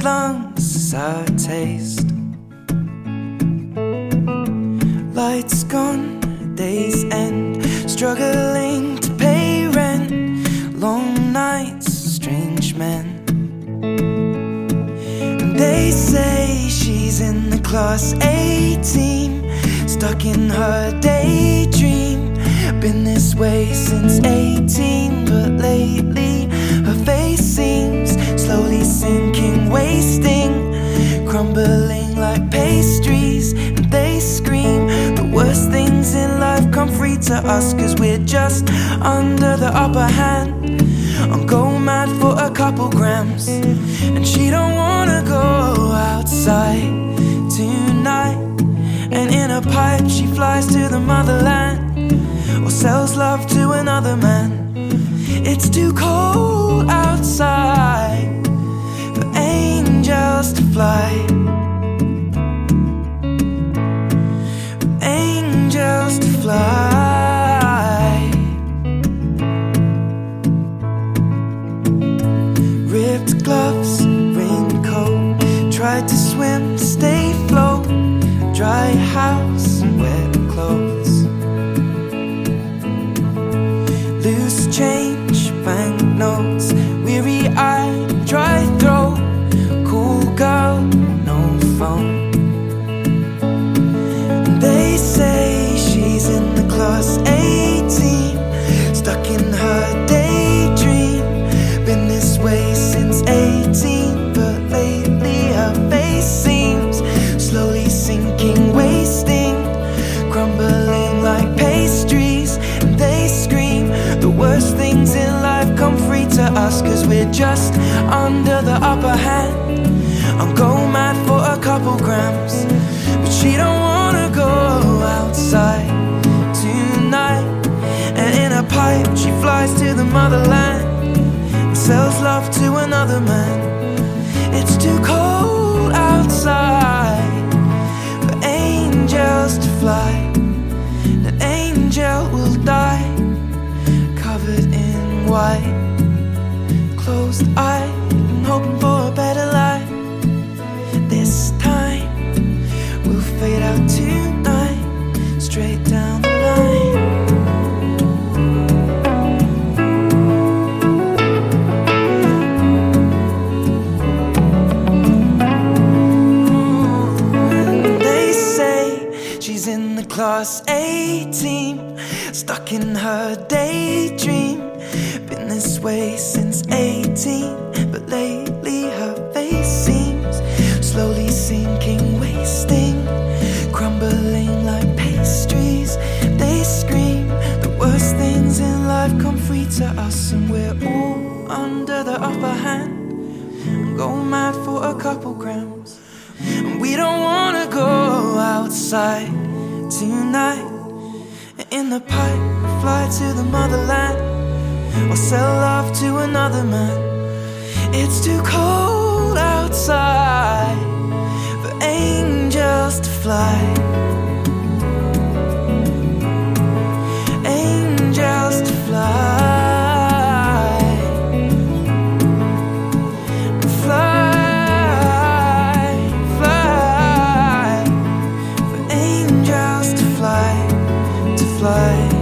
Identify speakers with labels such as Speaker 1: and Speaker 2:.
Speaker 1: lungs is our taste. Lights gone, days end, struggling to pay rent. Long nights, strange men. And they say she's in the class A team, stuck in her daydream. Been this way since 18, but lately her face seems slowly sinking, wasting, crumbling like pastries. And they scream the worst things in life come free to us, 'cause we're just under the upper hand. I'm going mad for a couple grams, and she don't wanna go outside tonight. And in a pipe she flies to the motherland, or sells love to another man. It's too cold outside for angels to fly, for angels to fly. Ripped gloves, raincoat, tried to swim to stay afloat. Dry house and wet clothes, loose change, banknotes, weary-eyed, dry throat. Cool girl, no phone. They say she's in the class A team, stuck in her daydream. Been this way since 18, but lately her face seems slowly sinking, wasting, crumbling like pastries. And they scream the worst things in life come free to us, 'cause we're just under the upper hand. I'm going mad for a couple grams, but she don't wanna go outside tonight. And in a pipe she flies to the motherland, and sells love to another man. It's too cold outside for angels to fly. An angel will die, covered in white, closed-eyed and hoping for a better life. This time we'll fade out tonight, straight down the line. They say she's in the class A team, stuck in her daydream. Been this way since 18, but lately her face seems slowly sinking, wasting, crumbling like pastries. They scream the worst things in life come free to us, and we're all under the upper hand. I'm going mad for a couple grams, and we don't wanna go outside tonight. In the pipe we fly to the motherland, or sell love to another man. It's too cold outside for angels to fly, angels to fly, fly, fly, for angels to fly, to fly.